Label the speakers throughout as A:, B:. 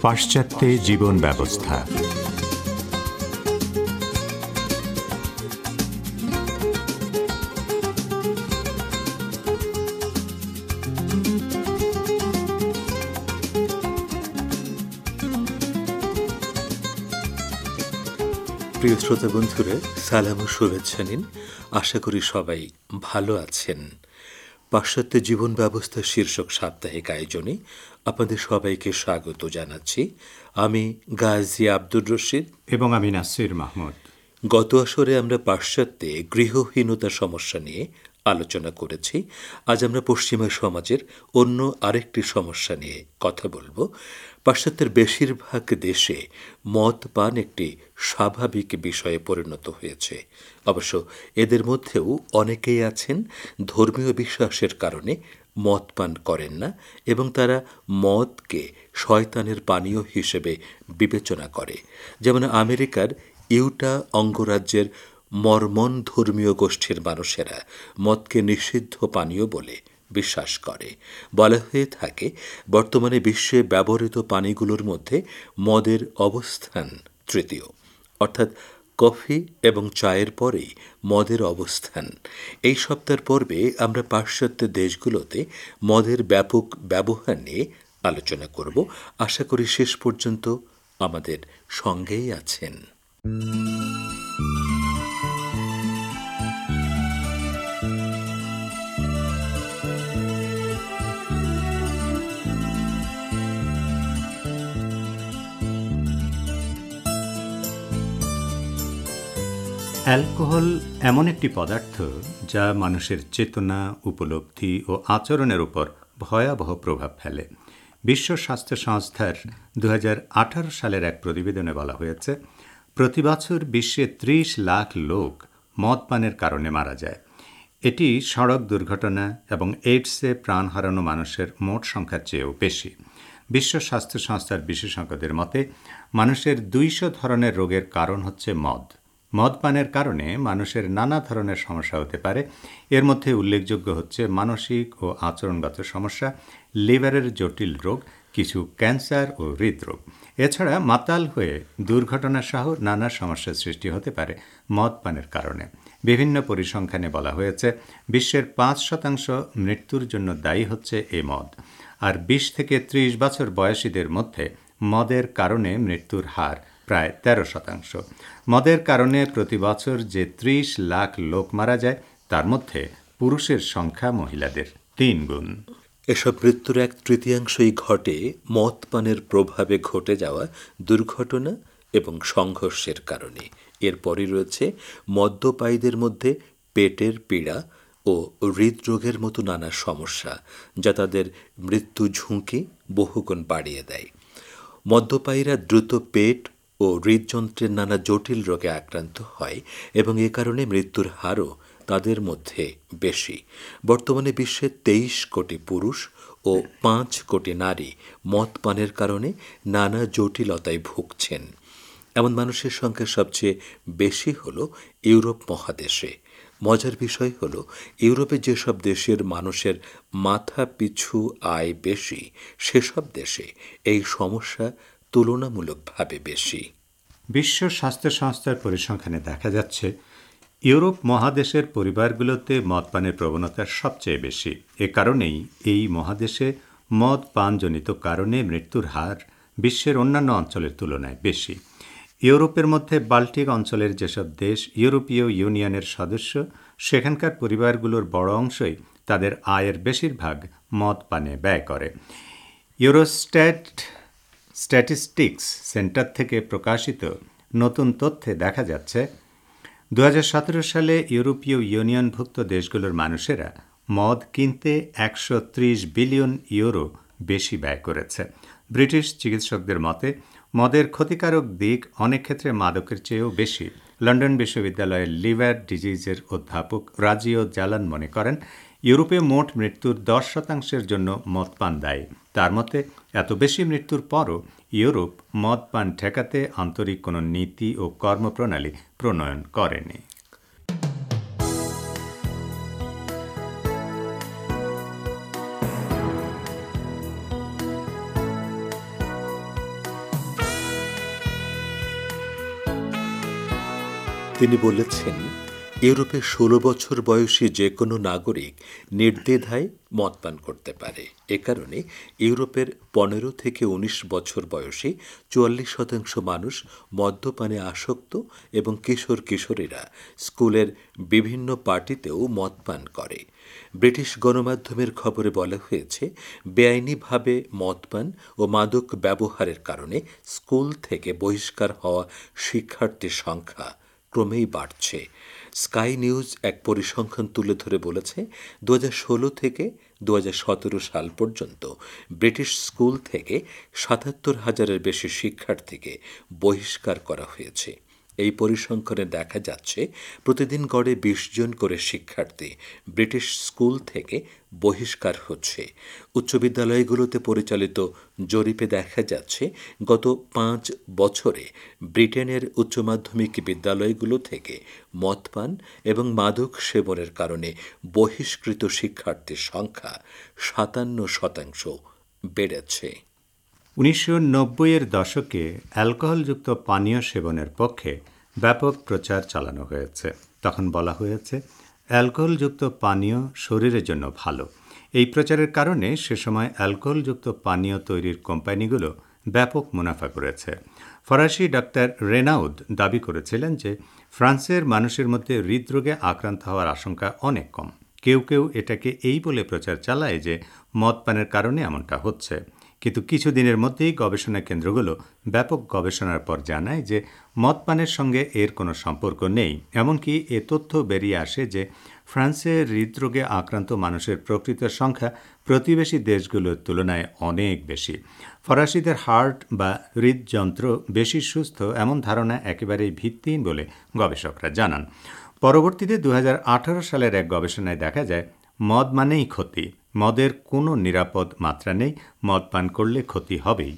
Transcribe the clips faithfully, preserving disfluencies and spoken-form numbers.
A: পাশ্চাত্যে জীবন ব্যবস্থা।
B: প্রিয় শ্রোতা বন্ধুরা, সালাম ও শুভেচ্ছা নিন। আশা করি সবাই ভালো আছেন। পাশ্চাত্য জীবন ব্যবস্থা শীর্ষক সাপ্তাহিক আয়োজনে আপনাদের সবাইকে স্বাগত জানাচ্ছি। আমি গাজী আব্দুর রশিদ
A: এবং আমি নাসির মাহমুদ।
B: গত আসরে আমরা পাশ্চাত্যে গৃহহীনতা সমস্যা নিয়ে আলোচনা করেছি। আজ আমরা পশ্চিমা সমাজের অন্য আরেকটি সমস্যা নিয়ে কথা বলবো। পাশ্চাত্যের বেশিরভাগ দেশে মদ পান একটি স্বাভাবিক বিষয়ে পরিণত হয়েছে। অবশ্য এদের মধ্যেও অনেকেই আছেন ধর্মীয় বিশ্বাসের কারণে মদ পান করেন না এবং তারা মদকে শয়তানের পানীয় হিসেবে বিবেচনা করে। যেমন আমেরিকার ইউটা অঙ্গরাজ্যের মর্মন ধর্মীয় গোষ্ঠীর মানুষেরা মদকে নিষিদ্ধ পানীয় বলে বিশ্বাস করে। বলা হয়ে থাকে বর্তমানে বিশ্বে ব্যবহৃত পানীয়গুলোর মধ্যে মদের অবস্থান তৃতীয়, অর্থাৎ কফি এবং চায়ের পরেই মদের অবস্থান। এই সপ্তাহের পর্বে আমরা পাশ্চাত্য দেশগুলোতে মদের ব্যাপক ব্যবহার নিয়ে আলোচনা করব। আশা করি শেষ পর্যন্ত আমাদের সঙ্গেই আছেন।
A: অ্যালকোহল এমন একটি পদার্থ যা মানুষের চেতনা, উপলব্ধি ও আচরণের উপর ভয়াবহ প্রভাব ফেলে। বিশ্ব স্বাস্থ্য সংস্থার দু হাজার আঠারো সালের এক প্রতিবেদনে বলা হয়েছে, প্রতি বছর বিশ্বে ত্রিশ লাখ লোক মদ পানের কারণে মারা যায়। এটি সড়ক দুর্ঘটনা এবং এইডসে প্রাণ হারানো মানুষের মোট সংখ্যার চেয়েও বেশি। বিশ্ব স্বাস্থ্য সংস্থার বিশেষজ্ঞদের মতে মানুষের দুইশো ধরনের রোগের কারণ হচ্ছে মদ। মদ পানের কারণে মানুষের নানা ধরনের সমস্যা হতে পারে। এর মধ্যে উল্লেখযোগ্য হচ্ছে মানসিক ও আচরণগত সমস্যা, লিভারের জটিল রোগ, কিছু ক্যান্সার ও হৃদরোগ। এছাড়া মাতাল হয়ে দুর্ঘটনা সহ নানা সমস্যার সৃষ্টি হতে পারে মদ পানের কারণে। বিভিন্ন পরিসংখ্যানে বলা হয়েছে বিশ্বের পাঁচ শতাংশ মৃত্যুর জন্য দায়ী হচ্ছে এ মদ। আর বিশ থেকে ত্রিশ বছর বয়সীদের মধ্যে মদের কারণে মৃত্যুর হার প্রায় তেরো শতাংশ। মদের কারণে প্রতি বছর যে ত্রিশ লাখ লোক মারা যায় তার মধ্যে পুরুষের সংখ্যা মহিলাদের তিন গুণ।
B: এসব মৃত্যুর এক তৃতীয়াংশই ঘটে মদ পানের প্রভাবে ঘটে যাওয়া দুর্ঘটনা এবং সংঘর্ষের কারণে। এরপরই রয়েছে মদ্যপায়ীদের মধ্যে পেটের পীড়া ও হৃদরোগের মতো নানা সমস্যা, যা তাদের মৃত্যু ঝুঁকি বহুগুণ বাড়িয়ে দেয়। মদ্যপায়ীরা দ্রুত পেট ও হৃদযন্ত্রের নানা জটিল রোগে আক্রান্ত হয় এবং এ কারণে মৃত্যুর হারও তাদের মধ্যে বেশি। বর্তমানে বিশ্বে তেইশ কোটি পুরুষ ও পাঁচ কোটি নারী মদ পানের কারণে নানা জটিলতায় ভুগছেন। এমন মানুষের সংখ্যা সবচেয়ে বেশি হল ইউরোপ মহাদেশে। মজার বিষয় হল ইউরোপে যেসব দেশের মানুষের মাথা পিছু আয় বেশি, সেসব দেশে এই সমস্যা তুলনামূলকভাবে বেশি।
A: বিশ্ব স্বাস্থ্য সংস্থার পরিসংখ্যানে দেখা যাচ্ছে ইউরোপ মহাদেশের পরিবারগুলোতে মদ পানের প্রবণতা সবচেয়ে বেশি। এ কারণেই এই মহাদেশে মদ পানজনিত কারণে মৃত্যুর হার বিশ্বের অন্যান্য অঞ্চলের তুলনায় বেশি। ইউরোপের মধ্যে বাল্টিক অঞ্চলের যেসব দেশ ইউরোপীয় ইউনিয়নের সদস্য, সেখানকার পরিবারগুলোর বড় অংশই তাদের আয়ের বেশিরভাগ মদ পানে ব্যয় করে। ইউরোস্ট্যাট স্ট্যাটিস্টিক্স সেন্টার থেকে প্রকাশিত নতুন তথ্যে দেখা যাচ্ছে দু হাজার সতেরো সালে ইউরোপীয় ইউনিয়নভুক্ত দেশগুলোর মানুষেরা মদ কিনতে একশো ত্রিশ বিলিয়ন ইউরো বেশি ব্যয় করেছে। ব্রিটিশ চিকিৎসকদের মতে মদের ক্ষতিকারক দিক অনেক ক্ষেত্রে মাদকের চেয়েও বেশি। লন্ডন বিশ্ববিদ্যালয়ের লিভার ডিজিজের অধ্যাপক রাজিও জালান মনে করেন ইউরোপে মোট মৃত্যুর দশ শতাংশের জন্য মদ পান দায়ী। তার মতে এত বেশি মৃত্যুর পরও ইউরোপ মদ পান ঠেকাতে আন্তরিক কোনো নীতি ও কর্মপ্রণালী প্রণয়ন করেনি।
B: তিনি বলেছেন, ইউরোপে ষোলো বছর বয়সী যে কোনো নাগরিক নির্দ্বিধায় মদ পান করতে পারে। এ কারণে ইউরোপের পনেরো থেকে উনিশ বছর বয়সী চুয়াল্লিশ শতাংশ মানুষ মদ্যপানে আসক্ত এবং কিশোর কিশোরীরা স্কুলের বিভিন্ন পার্টিতেও মদ পান করে। ব্রিটিশ গণমাধ্যমের খবরে বলা হয়েছে, বেআইনিভাবে মদপান ও মাদক ব্যবহারের কারণে স্কুল থেকে বহিষ্কার হওয়া শিক্ষার্থীর সংখ্যা ক্রমেই বাড়ছে। স্কাই নিউজ এক পরিসংখ্যান তুলে ধরে বলেছে, দু হাজার ষোলো থেকে দু হাজার সতেরো সাল পর্যন্ত ব্রিটিশ স্কুল থেকে সাতাত্তর হাজারের বেশি শিক্ষার্থীকে বহিষ্কার করা হয়েছে। এই পরিসংখ্যানে দেখা যাচ্ছে, প্রতিদিন গড়ে বিশ জন করে শিক্ষার্থী ব্রিটিশ স্কুল থেকে বহিষ্কার হচ্ছে। উচ্চ বিদ্যালয়গুলোতে পরিচালিত জরিপে দেখা যাচ্ছে, গত পাঁচ বছরে ব্রিটেনের উচ্চ মাধ্যমিক বিদ্যালয়গুলো থেকে মদপান এবং মাদক সেবনের কারণে বহিষ্কৃত শিক্ষার্থীর সংখ্যা সাতান্ন শতাংশ বেড়েছে।
A: উনিশশো নব্বইয়ের দশকে অ্যালকোহলযুক্ত পানীয় সেবনের পক্ষে ব্যাপক প্রচার চালানো হয়েছে। তখন বলা হয়েছে, অ্যালকোহলযুক্ত পানীয় শরীরের জন্য ভালো। এই প্রচারের কারণে সে সময় অ্যালকোহলযুক্ত পানীয় তৈরির কোম্পানিগুলো ব্যাপক মুনাফা করেছে। ফরাসি ডাক্তার রেনাউদ দাবি করেছিলেন যে ফ্রান্সের মানুষের মধ্যে হৃদরোগে আক্রান্ত হওয়ার আশঙ্কা অনেক কম। কেউ কেউ এটাকে এই বলে প্রচার চালায় যে মদ পানের কারণে এমনটা হচ্ছে। কিন্তু কিছুদিনের মধ্যেই গবেষণা কেন্দ্রগুলো ব্যাপক গবেষণার পর জানায় যে মদ পানের সঙ্গে এর কোনো সম্পর্ক নেই। এমনকি এ তথ্য বেরিয়ে আসে যে ফ্রান্সে হৃদরোগে আক্রান্ত মানুষের প্রকৃত সংখ্যা প্রতিবেশী দেশগুলোর তুলনায় অনেক বেশি। ফরাসিদের হার্ট বা হৃদযন্ত্র বেশি সুস্থ, এমন ধারণা একেবারেই ভিত্তিহীন বলে গবেষকরা জানান। পরবর্তীতে দু হাজার আঠারো সালের এক গবেষণায় দেখা যায়, মদ মানেই ক্ষতি। মদের কোনো নিরাপদ মাত্রা নেই, মদ পান করলে ক্ষতি হবেই।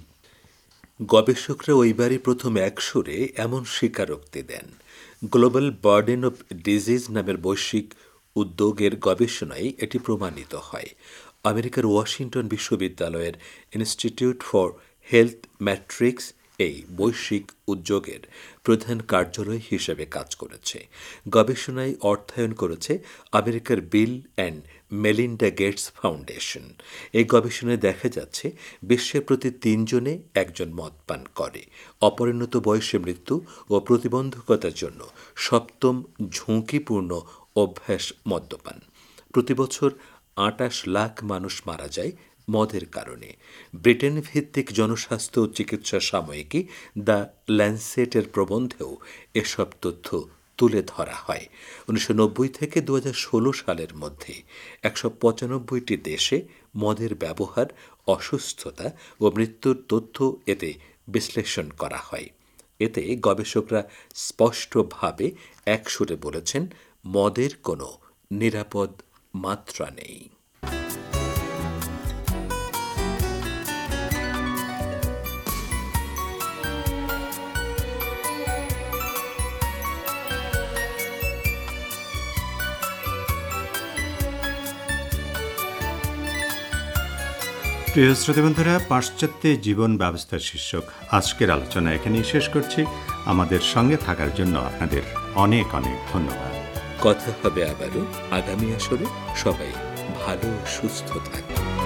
B: গবেষকরা ওইবারই প্রথম এক সুরে এমন স্বীকারোক্তি দেন। গ্লোবাল বার্ডেন অফ ডিজিজ নামের বৈশ্বিক উদ্যোগের গবেষণায় এটি প্রমাণিত হয়। আমেরিকার ওয়াশিংটন বিশ্ববিদ্যালয়ের ইনস্টিটিউট ফর হেলথ ম্যাট্রিক্স এই বৈশ্বিক উদ্যোগের প্রধান কার্যালয় হিসেবে কাজ করেছে। গবেষণায় অর্থায়ন করেছে আমেরিকার Bill and Melinda Gates foundation. এই গবেষণায় দেখা যাচ্ছে, বিশ্বের প্রতি তিনজনে একজন মদ পান করে। অপরিণত বয়সে মৃত্যু ও প্রতিবন্ধকতার জন্য সপ্তম ঝুঁকিপূর্ণ অভ্যাস মদ্যপান। প্রতিবছর আটাশ লাখ মানুষ মারা যায় মদের কারণে। ব্রিটেন ভিত্তিক জনস্বাস্থ্য ও চিকিৎসা সাময়িকী দ্য ল্যান্সেটের প্রবন্ধেও এসব তথ্য তুলে ধরা হয়। উনিশশো নব্বই থেকে দু হাজার ষোলো সালের মধ্যে একশো পঁচানব্বইটি দেশে মদের ব্যবহার, অসুস্থতা ও মৃত্যুর তথ্য এতে বিশ্লেষণ করা হয়। এতে গবেষকরা স্পষ্টভাবে একসুরে বলেছেন, মদের কোনো নিরাপদ মাত্রা নেই।
A: প্রিয় শ্রোতাবন্ধুরা, পাশ্চাত্যে জীবন ব্যবস্থা শীর্ষক আজকের আলোচনা এখানেই শেষ করছি। আমাদের সঙ্গে থাকার জন্য আপনাদের অনেক অনেক ধন্যবাদ।
B: কথা হবে আবারও আগামী আসরে। সবাই ভালো সুস্থ থাকবে।